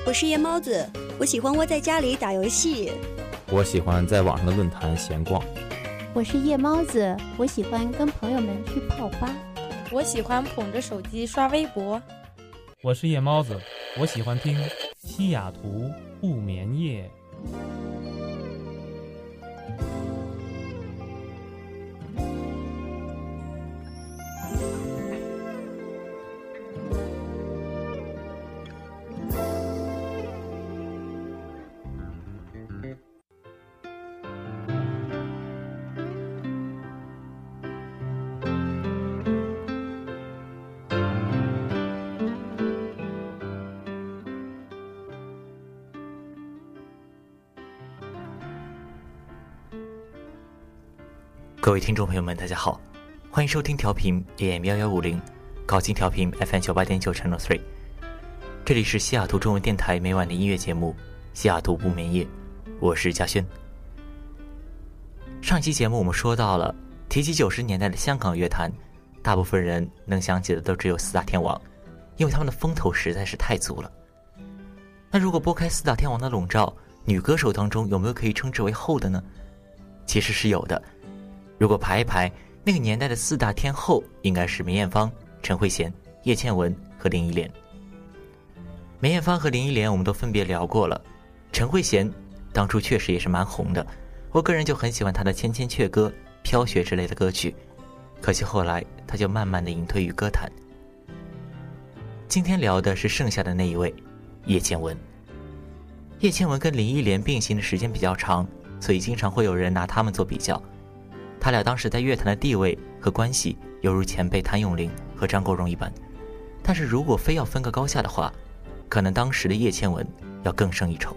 我是夜猫子，我喜欢窝在家里打游戏。 我喜欢在网上的论坛闲逛。 我是夜猫子，我喜欢跟朋友们去泡吧。 我喜欢捧着手机刷微博。 我是夜猫子，我喜欢听西雅图不眠夜。 各位听众朋友们，大家好，欢迎收听调频 AM1150，高清调频 FM98.9 Channel 3。这里是西雅图中文电台每晚的音乐节目《西雅图不眠夜》，我是嘉轩。上期节目我们说到了，提起90年代的香港乐坛，大部分人能想起的都只有四大天王，因为他们的风头实在是太足了。那如果拨开四大天王的笼罩，女歌手当中有没有可以称之为后的呢？其实是有的。如果排一排，那个年代的四大天后应该是梅艳芳、陈慧娴、叶倩文和林忆莲。梅艳芳和林忆莲我们都分别聊过了，陈慧娴当初确实也是蛮红的，我个人就很喜欢她的《千千阙歌》、《飘雪》之类的歌曲，可惜后来她就慢慢的隐退于歌坛。今天聊的是剩下的那一位，叶倩文。叶倩文跟林忆莲并行的时间比较长，所以经常会有人拿他们做比较。他俩当时在乐坛的地位和关系犹如前辈谭咏麟和张国荣一般，但是如果非要分个高下的话，可能当时的叶倩文要更胜一筹。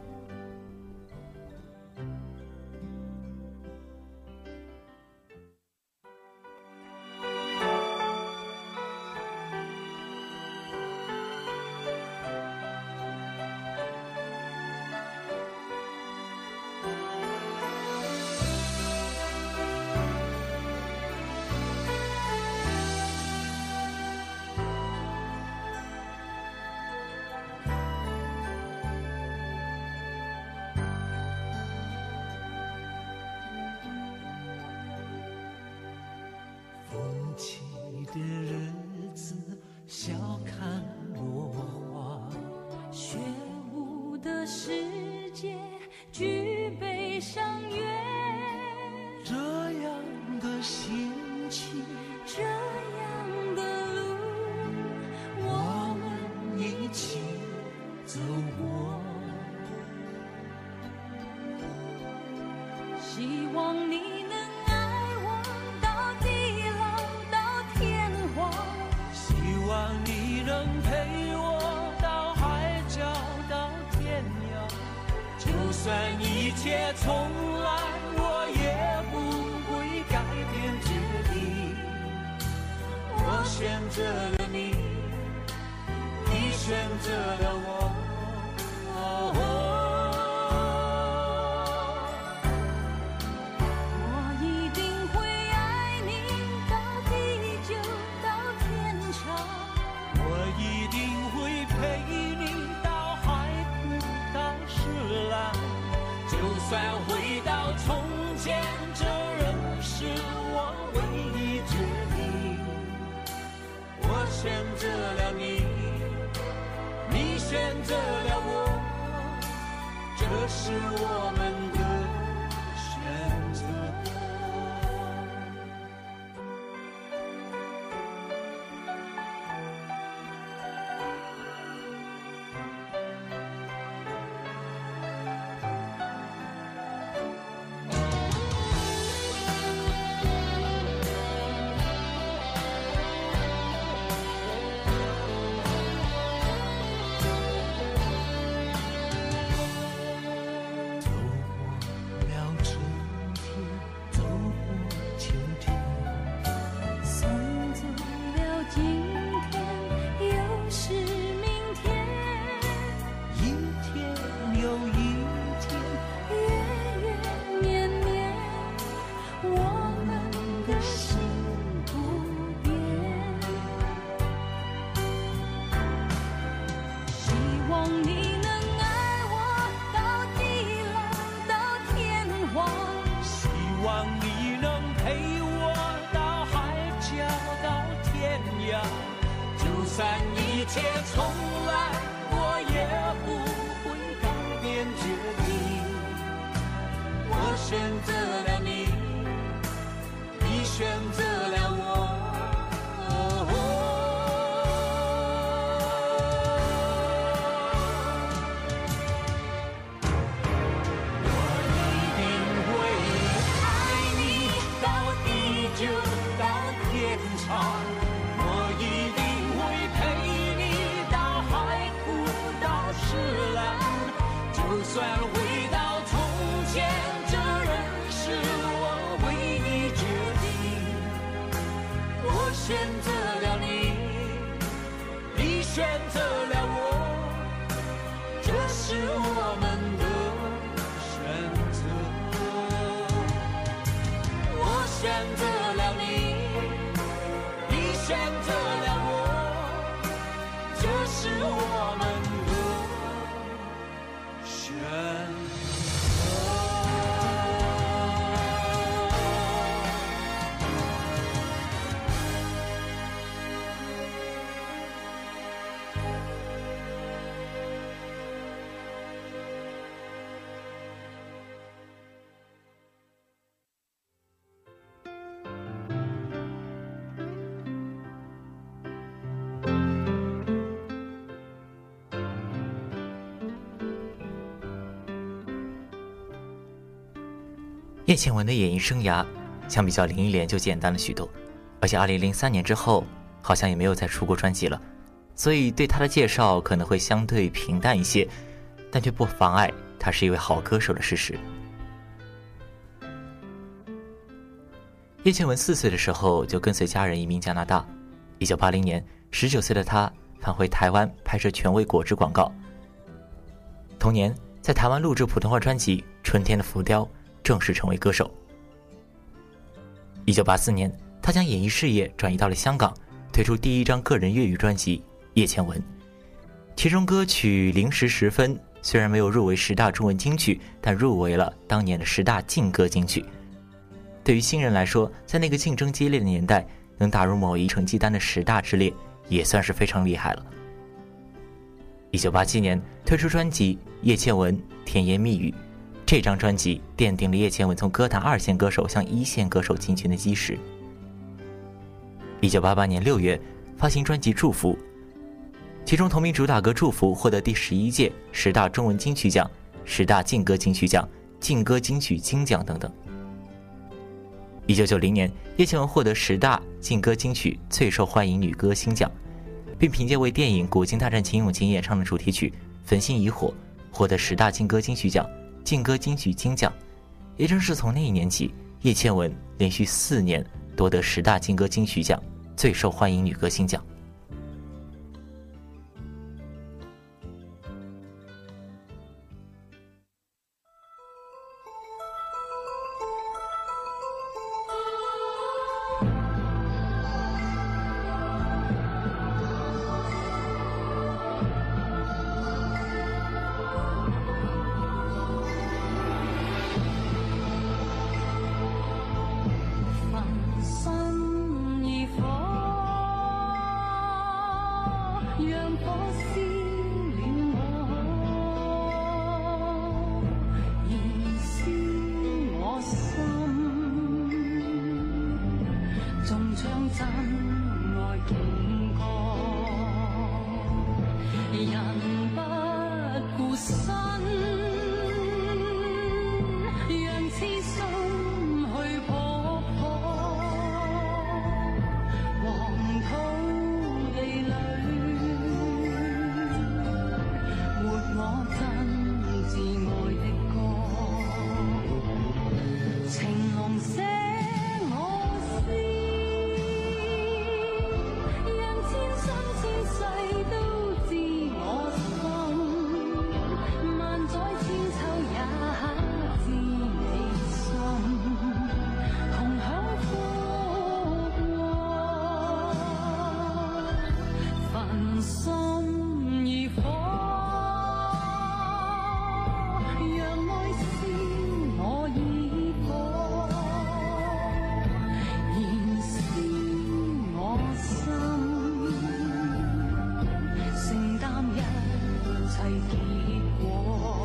起的日子，笑看落花， 雪舞的世界，举杯赏月， 这样的心情， 这样的路， 我们一起走过。 希望你能爱我到地老到天荒， 希望你能陪我到海角到天涯，就算一切重来，我也不会改变决定。我选择了你，你选择了我。就算回到从前，这仍是我唯一决定。我选择了你，你选择了我，这是我们的选择。走过切重来，我也不会改变决定。我选择了你，你选择了我。我一定会陪你到海枯到石烂，就算回到从前，这仍是我为你决定。我选择了你，你选择了我，这是我们的选择。我选择了你，选择了我，这是我们的选叶倩文的演艺生涯相比较林忆莲就简单了许多，而且2003年之后好像也没有再出过专辑了，所以对她的介绍可能会相对平淡一些，但却不妨碍她是一位好歌手的事实。叶倩文4岁的时候就跟随家人移民加拿大，1980年19岁的她返回台湾拍摄权威果汁广告。同年在台湾录制普通话专辑《春天的浮雕》，正式成为歌手。1984年，他将演艺事业转移到了香港，推出第一张个人粤语专辑《叶倩文》，其中歌曲《零时10分》虽然没有入围10大中文金曲，但入围了当年的10大劲歌金曲。对于新人来说，在那个竞争激烈的年代，能打入某一成绩单的10大之列，也算是非常厉害了。1987年推出专辑《叶倩文甜言蜜语》，这张专辑奠定了叶倩文从歌坛2线歌手向1线歌手进军的基石。1988年6月发行专辑《祝福》，其中同名主打歌《祝福》获得第11届10大中文金曲奖、10大劲歌金曲奖、劲歌金曲金奖等等。1990年，叶倩文获得10大劲歌金曲最受欢迎女歌星奖，并凭借为电影《古今大战秦俑情》演唱的主题曲《焚心以火》获得10大劲歌金曲奖、劲歌金曲金奖。也正是从那一年起，叶倩文连续4年夺得10大劲歌金曲奖最受欢迎女歌星奖。 結果。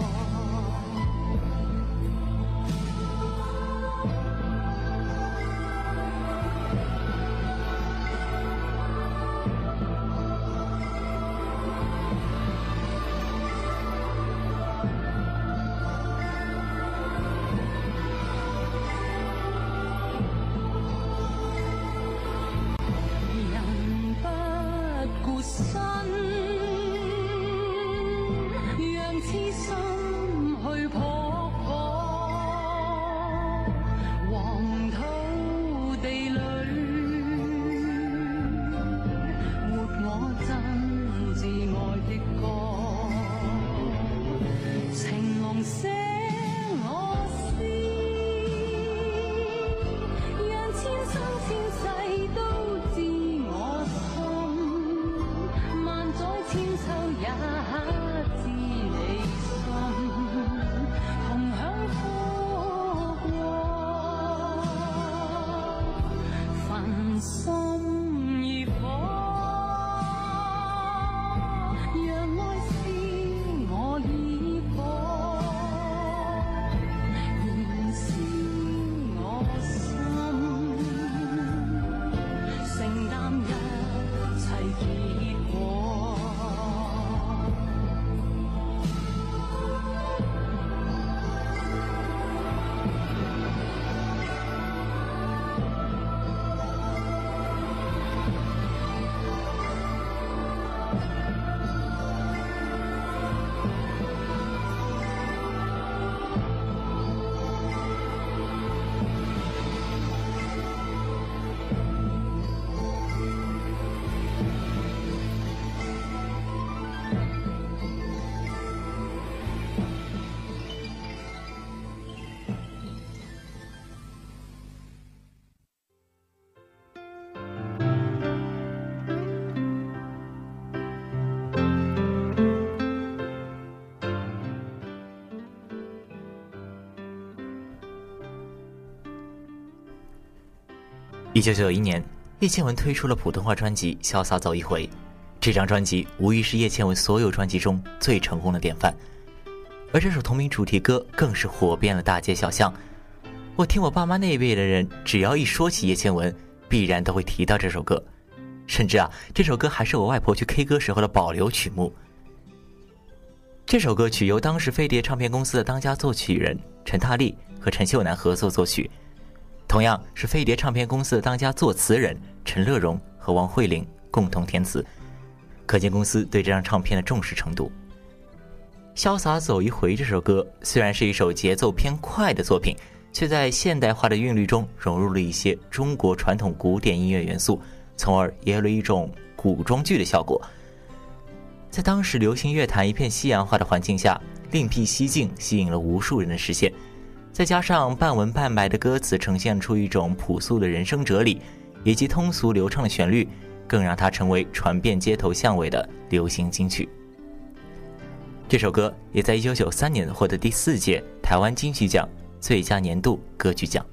1991年，叶倩文推出了普通话专辑《潇洒走一回》，这张专辑无疑是叶倩文所有专辑中最成功的典范，而这首同名主题歌更是火遍了大街小巷。我听我爸妈那一辈的人，只要一说起叶倩文，必然都会提到这首歌，甚至这首歌还是我外婆去 K 歌时候的保留曲目。这首歌曲由当时飞碟唱片公司的当家作曲人陈踏丽和陈秀楠合作作曲，同样是飞碟唱片公司的当家作词人陈乐融和王慧玲共同填词，可见公司对这张唱片的重视程度。潇洒走一回这首歌虽然是一首节奏偏快的作品，却在现代化的韵律中融入了一些中国传统古典音乐元素，从而也有了一种古装剧的效果。在当时流行乐坛一片西洋化的环境下，另辟蹊径吸引了无数人的视线，再加上半文半白的歌词呈现出一种朴素的人生哲理，以及通俗流畅的旋律，更让它成为传遍街头巷尾的流行金曲。这首歌也在1993年获得第4届台湾金曲奖最佳年度歌曲奖。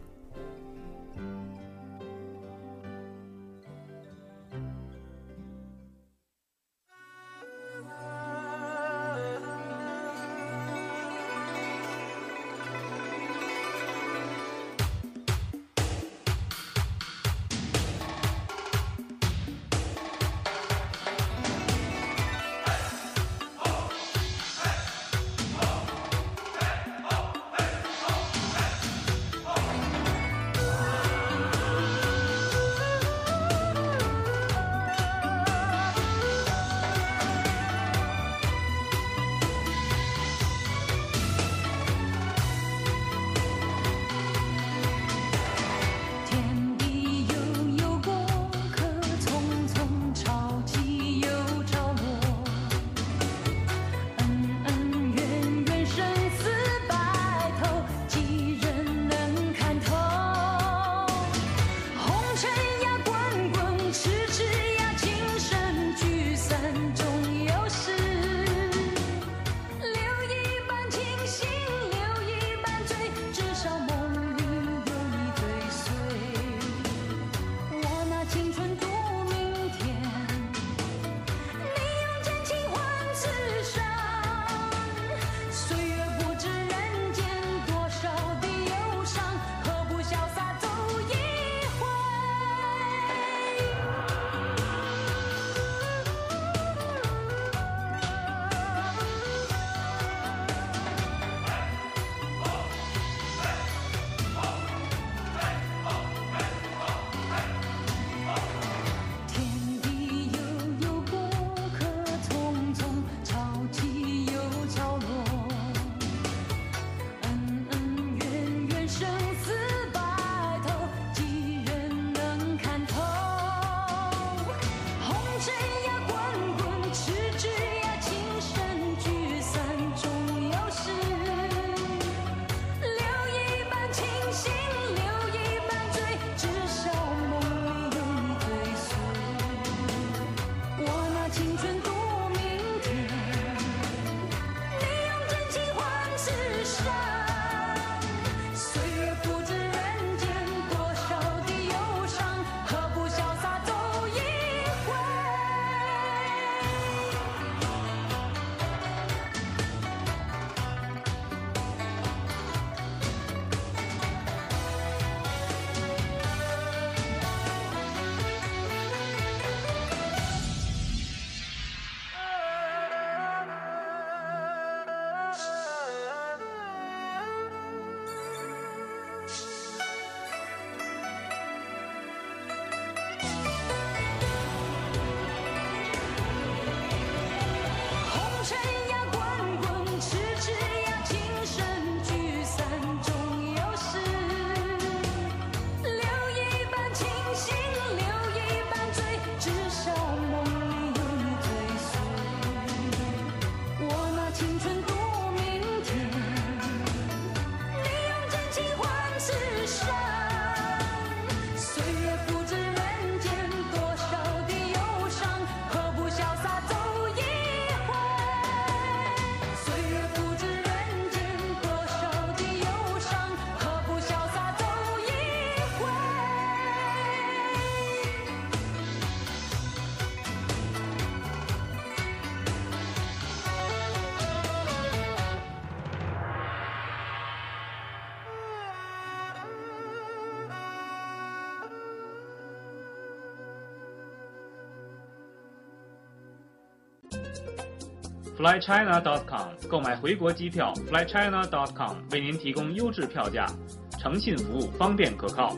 flychina.com 购买回国机票 flychina.com 为您提供优质票价，诚信服务，方便可靠。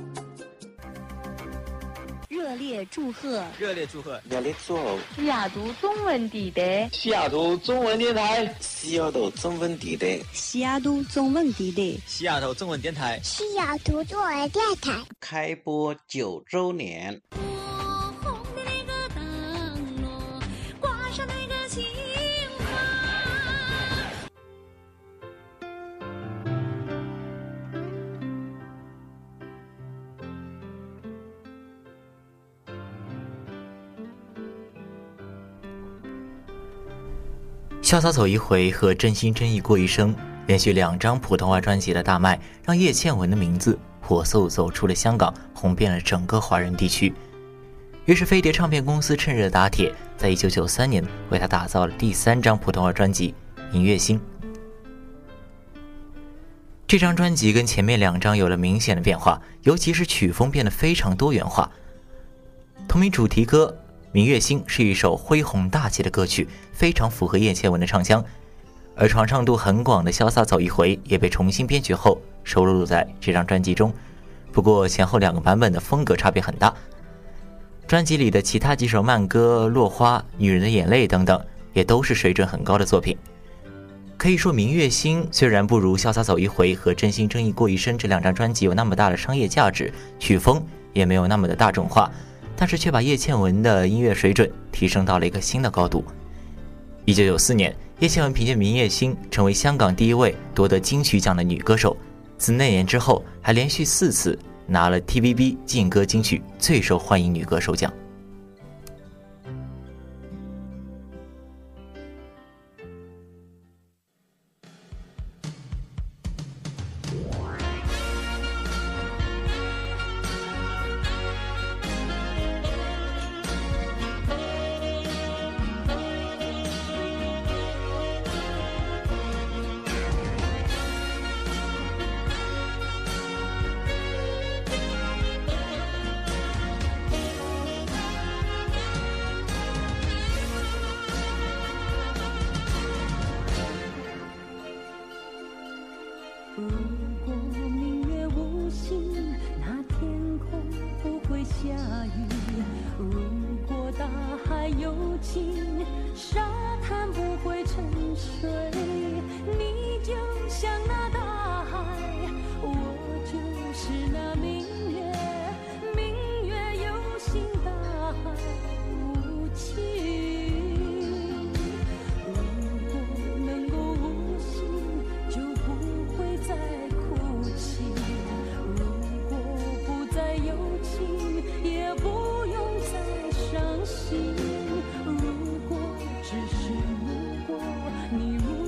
热烈祝贺！ 热烈祝贺！ 热烈祝贺！ 西雅图中文地带， 西雅图中文电台，西雅图中文地带， 西雅图中文地带， 西雅图中文电台， 西雅图中文电台开播9周年。 潇洒走一回和真心真意过一生连续2张普通话专辑的大卖，让叶倩文的名字火速走出了香港，红遍了整个华人地区。于是飞碟唱片公司趁热打铁，在1993年为他打造了第3张普通话专辑《明月心》。这张专辑跟前面2张有了明显的变化，尤其是曲风变得非常多元化。同名主题歌明月心是一首恢宏大气的歌曲，非常符合叶倩文的唱腔，而传唱度很广的潇洒走一回也被重新编曲后收录在这张专辑中。不过前后2个版本的风格差别很大，专辑里的其他几首慢歌落花、女人的眼泪等等也都是水准很高的作品。可以说明月心虽然不如潇洒走一回和真心真意过一生这2张专辑有那么大的商业价值，曲风也没有那么的大众化，但是却把叶倩文的音乐水准提升到了一个新的高度。1994年，叶倩文凭借《明月心》成为香港第1位夺得金曲奖的女歌手，自那年之后还连续4次拿了 TVB 劲歌金曲最受欢迎女歌手奖。 如果明月无心，那天空不会下雨；如果大海有情，沙滩不会沉睡。你就像那大海，我就是那明月，明月有心，大海无情。如果能够无心，就不会再哭泣；如果不再有情，也不用再伤心。如果只是如果，你如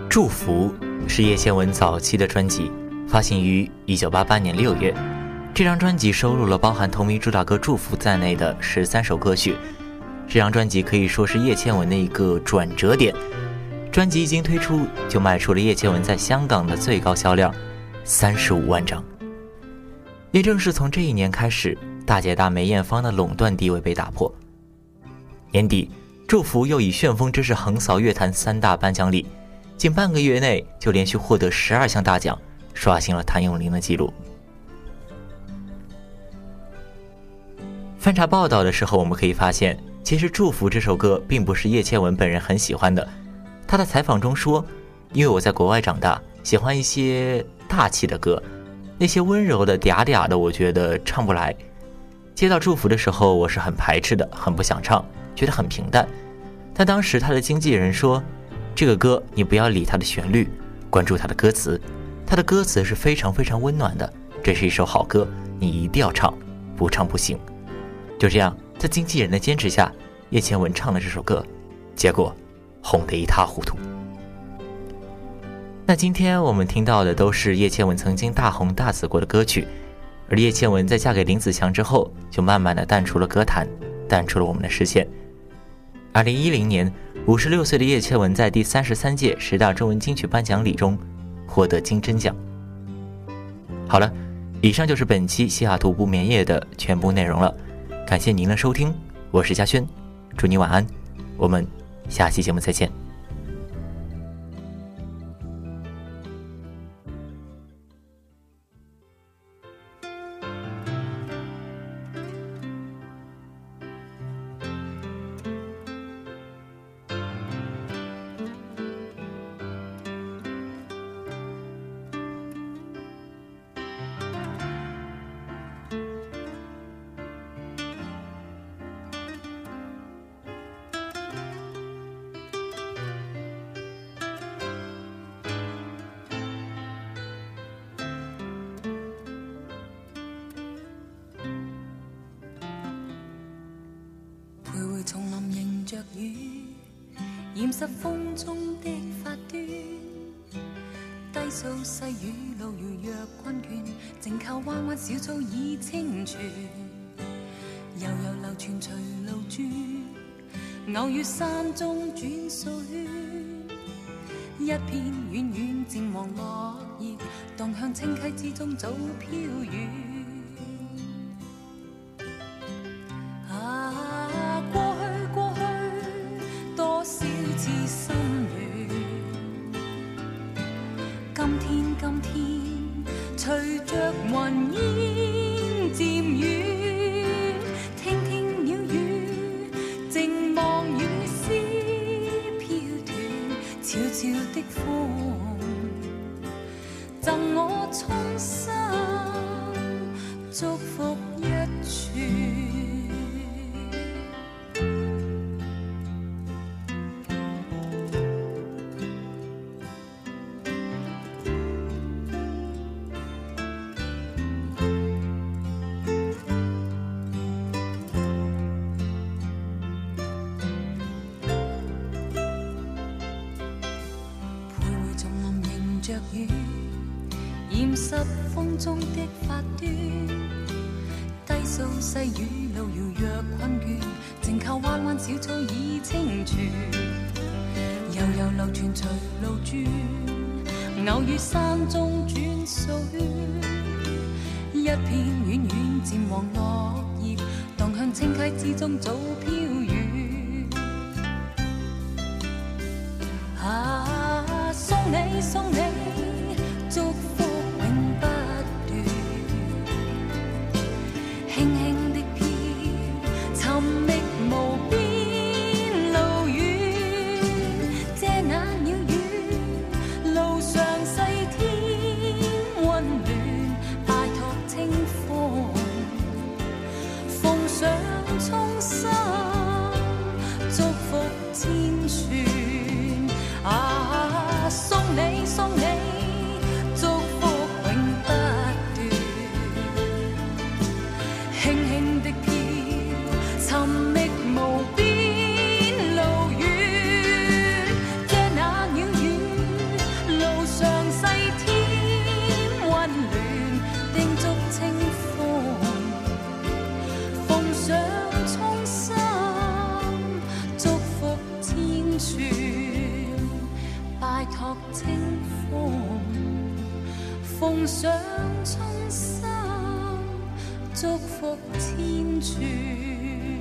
祝福是叶倩文早期的专辑，发行于1988年6月。这张专辑收录了包含同名主打歌《祝福》在内的13首歌曲。这张专辑可以说是叶倩文的一个转折点。专辑一经推出，就卖出了叶倩文在香港的最高销量35万张。也正是从这一年开始，大姐大梅艳芳的垄断地位被打破。年底，祝福又以旋风之势横扫乐坛3大颁奖礼，仅半个月内就连续获得12项大奖，刷新了谭咏麟的记录。翻查报道的时候，我们可以发现，其实《祝福》这首歌并不是叶倩文本人很喜欢的。她在采访中说，因为我在国外长大，喜欢一些大气的歌，那些温柔的嗲嗲的我觉得唱不来。接到《祝福》的时候，我是很排斥的，很不想唱，觉得很平淡。但当时他的经纪人说，这个歌你不要理它的旋律，关注它的歌词，它的歌词是非常非常温暖的，这是一首好歌，你一定要唱，不唱不行。就这样，在经纪人的坚持下，叶倩文唱了这首歌，结果红得一塌糊涂。那今天我们听到的都是叶倩文曾经大红大紫过的歌曲，而叶倩文在嫁给林子祥之后，就慢慢的淡出了歌坛，淡出了我们的视线。2010年，56岁的叶倩文在第33届10大中文金曲颁奖礼中获得金针奖。好了，以上就是本期西雅图不眠夜的全部内容了，感谢您的收听，我是嘉轩，祝你晚安，我们下期节目再见。 丛林迎着雨，掩饰风中的发端。低诉细雨路遥若困倦，静靠弯弯小草已清泉。悠悠流泉随路转，偶遇山中转数圈。一片远远渐黄落叶，荡向清溪之中早飘远。今天隨着雲煙漸遠，聽聽鳥語，靜望雨絲飄斷，悄悄的風贈我衷心祝福一串。着雨，掩饰風中的發端，低訴細雨路遙若困倦，靜靠彎彎小草已清泉，悠悠流泉隨路轉，偶遇山中轉數圈，一片遠遠漸黃落葉，蕩向清溪之中早飄遠。送你送你祝福永不斷，輕輕的飄，尋覓無邊路遠，遮那鳥語，路上細天溫暖，拜託清風，奉上衷心祝福千串。送你送你祝福永不斷，輕輕的飄，尋覓無邊路遠，遮那鳥語， 想衷心祝福天主。